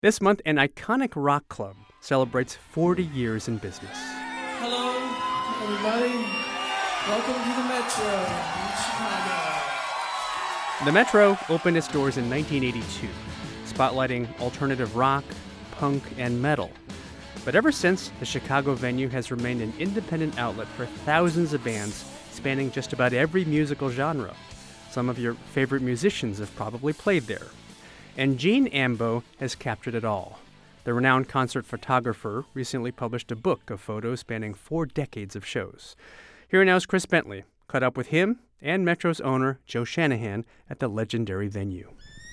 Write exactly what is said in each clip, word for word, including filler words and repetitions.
This month, an iconic rock club celebrates forty years in business. Hello, everybody. Welcome to the Metro in Chicago. The Metro opened its doors in nineteen eighty-two, spotlighting alternative rock, punk, and metal. But ever since, the Chicago venue has remained an independent outlet for thousands of bands spanning just about every musical genre. Some of your favorite musicians have probably played there. And Gene Ambo has captured it all. The renowned concert photographer recently published a book of photos spanning four decades of shows. Here now is Chris Bentley, caught up with him and Metro's owner, Joe Shanahan, at the legendary venue.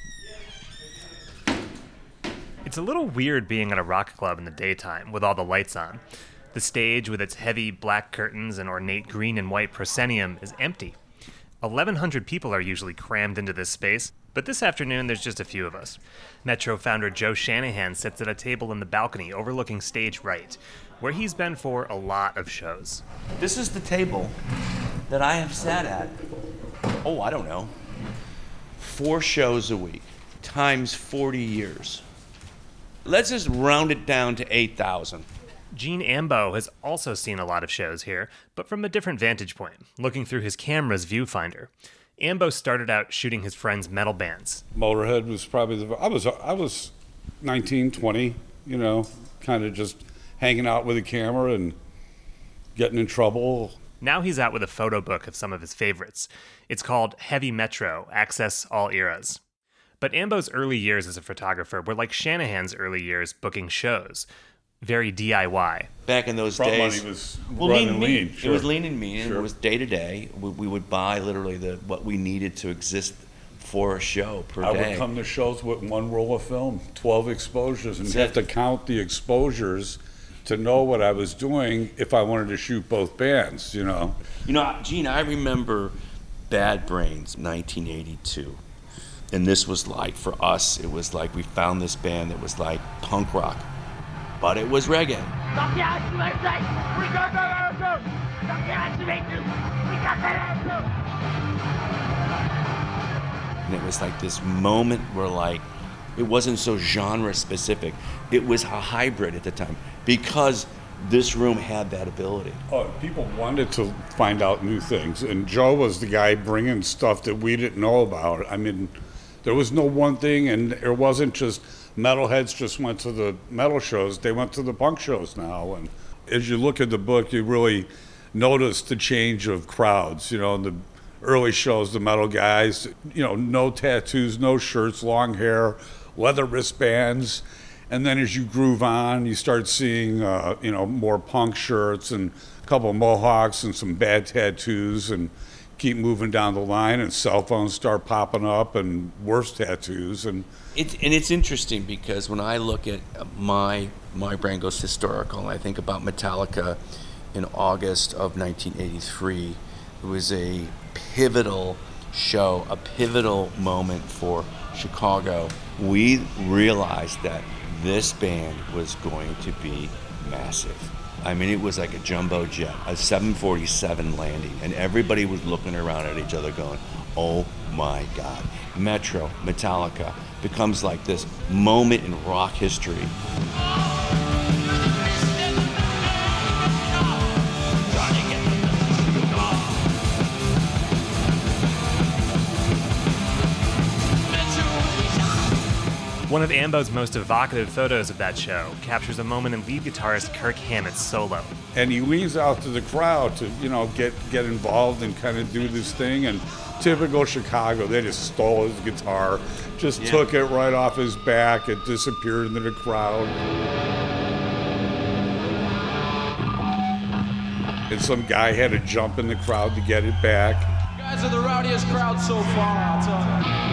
It's a little weird being at a rock club in the daytime with all the lights on. The stage with its heavy black curtains and ornate green and white proscenium is empty. eleven hundred people are usually crammed into this space, but this afternoon there's just a few of us. Metro founder Joe Shanahan sits at a table in the balcony overlooking stage right, where he's been for a lot of shows. This is the table that I have sat at, oh, I don't know, four shows a week, times forty years. Let's just round it down to eight thousand. Gene Ambo has also seen a lot of shows here, but from a different vantage point, looking through his camera's viewfinder. Ambo started out shooting his friends' metal bands. Motorhead was probably the... I was, I was nineteen, twenty, you know, kind of just hanging out with a camera and getting in trouble. Now he's out with a photo book of some of his favorites. It's called Heavy Metro, Access All Eras. But Ambo's early years as a photographer were like Shanahan's early years booking shows. Very D I Y. Back in those Front days, money was well, run lean, and mean. lean. Sure. It was lean and mean, and Sure. it was day to day. We, we would buy literally the what we needed to exist for a show per I day. would come to shows with one roll of film, twelve exposures, and That's have it. to count the exposures to know what I was doing if I wanted to shoot both bands, you know. You know, Gene, I remember Bad Brains, nineteen eighty-two. And this was like, for us, it was like we found this band that was like punk rock, but it was reggae. And it was like this moment where like, it wasn't so genre specific. It was a hybrid at the time because this room had that ability. Oh, people wanted to find out new things, and Joe was the guy bringing stuff that we didn't know about. I mean, there was no one thing, and it wasn't just metalheads just went to the metal shows. They went to the punk shows now. And as you look at the book, you really notice the change of crowds. You know, in the early shows, the metal guys, you know, no tattoos, no shirts, long hair, leather wristbands. And then as you groove on, you start seeing, uh, you know, more punk shirts and a couple of mohawks and some bad tattoos, and keep moving down the line, and cell phones start popping up and worse tattoos. And It's, and it's interesting because when I look at my my brain goes historical, and I think about Metallica in August of nineteen eighty-three. It was a pivotal show, a pivotal moment for Chicago. We realized that this band was going to be massive. I mean, it was like a jumbo jet, a seven forty-seven landing, and everybody was looking around at each other going, oh my God. Metro, Metallica, becomes like this moment in rock history. One of Ambo's most evocative photos of that show captures a moment in lead guitarist Kirk Hammett's solo. and he leans out to the crowd to, you know, get get involved and kind of do this thing. And typical Chicago, they just stole his guitar, just Yeah. took it right off his back. It disappeared into the crowd. And some guy had to jump in the crowd to get it back. You guys are the rowdiest crowd so far, I'll tell you.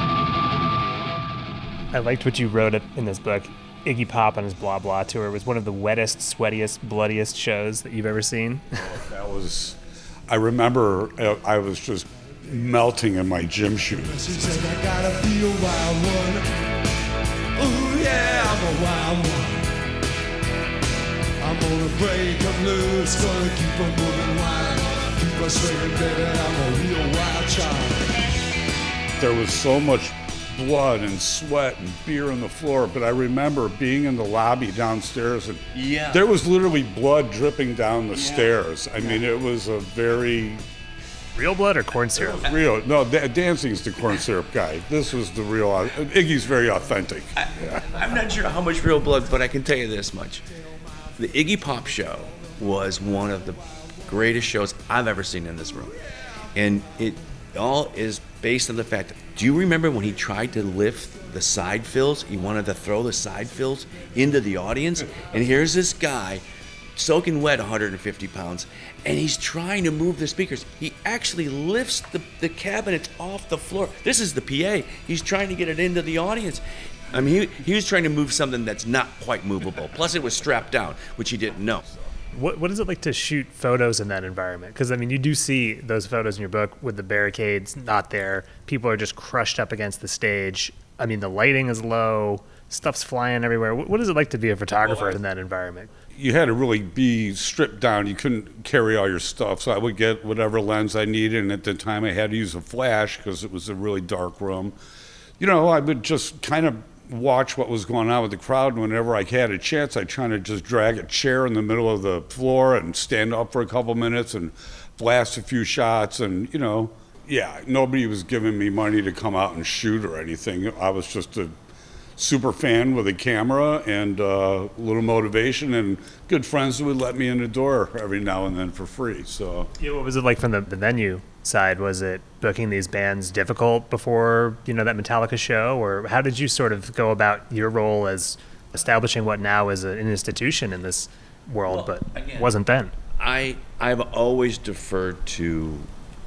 I liked what you wrote in this book. Iggy Pop on his Blah Blah tour was one of the wettest, sweatiest, bloodiest shows that you've ever seen. That was, I remember uh, I was just melting in my gym shoes. She said, I gotta be a wild one. Ooh, yeah, I'm a wild one. I'm gonna break 'em loose, gonna keep 'em moving wild. Keep her swinging, baby, I'm a real wild child. There was so much blood and sweat and beer on the floor. But I remember being in the lobby downstairs, and Yeah. there was literally blood dripping down the stairs. I mean, it was a very Real blood or corn syrup? real. No, Da- Dancing's the corn syrup guy. This was the real. Iggy's very authentic. I'm not sure how much real blood, but I can tell you this much. The Iggy Pop show was one of the greatest shows I've ever seen in this room. And it all is based on the fact, do you remember when he tried to lift the side fills? He wanted to throw the side fills into the audience. And here's this guy, soaking wet, one hundred fifty pounds, and he's trying to move the speakers. He actually lifts the, the cabinets off the floor. This is the P A. He's trying to get it into the audience. I mean, he, he was trying to move something that's not quite movable. Plus, it was strapped down, which he didn't know. What What is it like to shoot photos in that environment? Because, I mean, you do see those photos in your book with the barricades not there. People are just crushed up against the stage. I mean, the lighting is low. Stuff's flying everywhere. What, what is it like to be a photographer in that environment? You had to really be stripped down. You couldn't carry all your stuff. So I would get whatever lens I needed. And at the time, I had to use a flash because it was a really dark room. You know, I would just kind of watch what was going on with the crowd. And whenever I had a chance, I'd try to just drag a chair in the middle of the floor and stand up for a couple minutes and blast a few shots. And, you know, yeah, nobody was giving me money to come out and shoot or anything. I was just a super fan with a camera and uh, a little motivation and good friends who would let me in the door every now and then for free. So Yeah, what was it like from the, the venue side? Was it booking these bands difficult before, you know, that Metallica show? Or how did you sort of go about your role as establishing what now is an institution in this world, Well, but again, wasn't then? I, I've always deferred to,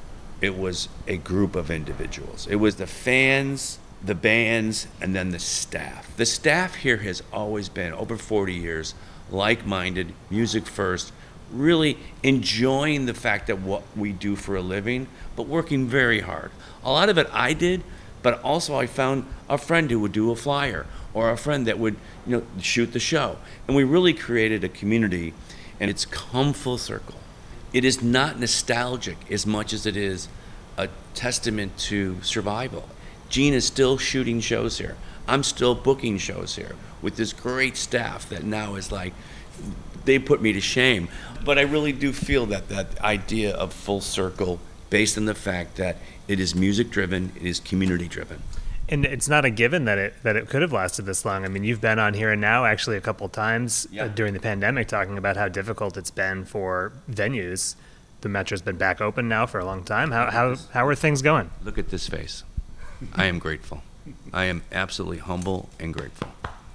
it was a group of individuals. It was the fans, the bands, and then the staff. The staff here has always been, over forty years, like-minded, music first, really enjoying the fact that what we do for a living, but working very hard. A lot of it I did, but also I found a friend who would do a flyer, or a friend that would, you know, shoot the show. And we really created a community, and it's come full circle. It is not nostalgic as much as it is a testament to survival. Gene is still shooting shows here. I'm still booking shows here with this great staff that now is like, they put me to shame. But I really do feel that that idea of full circle, based on the fact that it is music driven, it is community driven. And it's not a given that it that it could have lasted this long. I mean, you've been on Here and Now actually a couple of times Yeah. uh, during the pandemic talking about how difficult it's been for venues. The Metro's been back open now for a long time. How how how are things going? Look at this face. I am grateful. I am absolutely humble and grateful.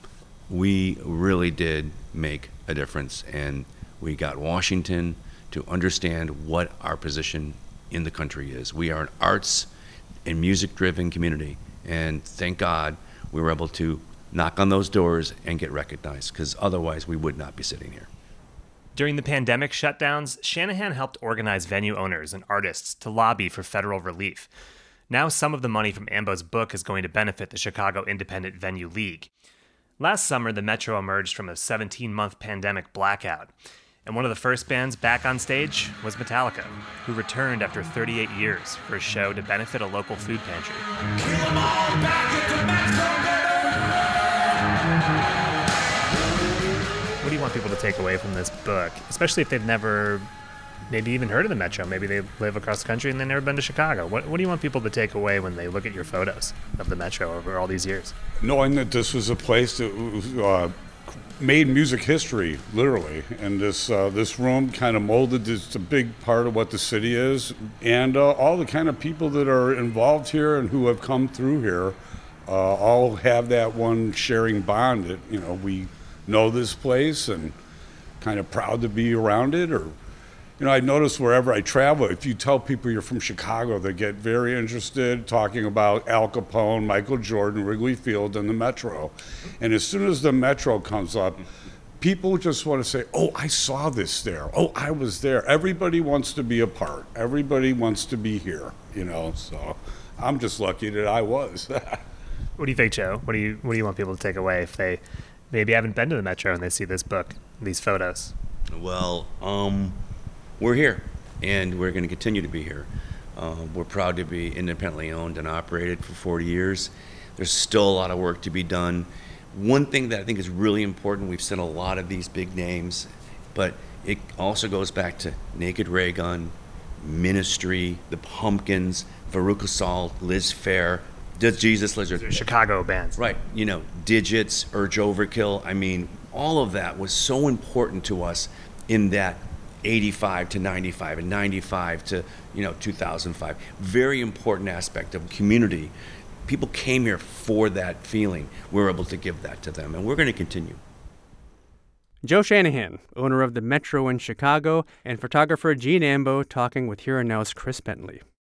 We really did make a difference, and we got Washington to understand what our position in the country is. We are an arts and music-driven community, and thank God we were able to knock on those doors and get recognized, because otherwise we would not be sitting here. During the pandemic shutdowns, Shanahan helped organize venue owners and artists to lobby for federal relief. Now some of the money from Ambo's book is going to benefit the Chicago Independent Venue League. Last summer, the Metro emerged from a seventeen-month pandemic blackout, and one of the first bands back on stage was Metallica, who returned after thirty-eight years for a show to benefit a local food pantry. What do you want people to take away from this book, especially if they've never maybe even heard of the Metro? Maybe they live across the country and they've never been to Chicago. What, what do you want people to take away when they look at your photos of the Metro over all these years? knowing that this was a place that was, uh, made music history, literally, and this uh, this room kind of molded this a big part of what the city is, and uh, all the kind of people that are involved here and who have come through here, uh, all have that one sharing bond that, you know, we know this place and kind of proud to be around it. Or, you know, I notice wherever I travel, if you tell people you're from Chicago, they get very interested, talking about Al Capone, Michael Jordan, Wrigley Field, and the Metro. And as soon as the Metro comes up, people just want to say, oh, I saw this there. Oh, I was there. Everybody wants to be a part. Everybody wants to be here, you know, so I'm just lucky that I was. What do you think, Joe? What do you What do you want people to take away if they maybe haven't been to the Metro and they see this book, these photos? Well, um, we're here, and we're going to continue to be here. Uh, we're proud to be independently owned and operated for forty years. There's still a lot of work to be done. One thing that I think is really important, we've seen a lot of these big names, but it also goes back to Naked Raygun, Ministry, the Pumpkins, Veruca Salt, Liz Phair, Does Jesus Lizard. Chicago bands. Right. You know, Digits, Urge Overkill. I mean, all of that was so important to us in that eighty-five to ninety-five and ninety-five to, you know, two thousand five. Very important aspect of community. People came here for that feeling. We were able to give that to them, and we're going to continue. Joe Shanahan, owner of the Metro in Chicago, and photographer Gene Ambo talking with Here and Now's Chris Bentley.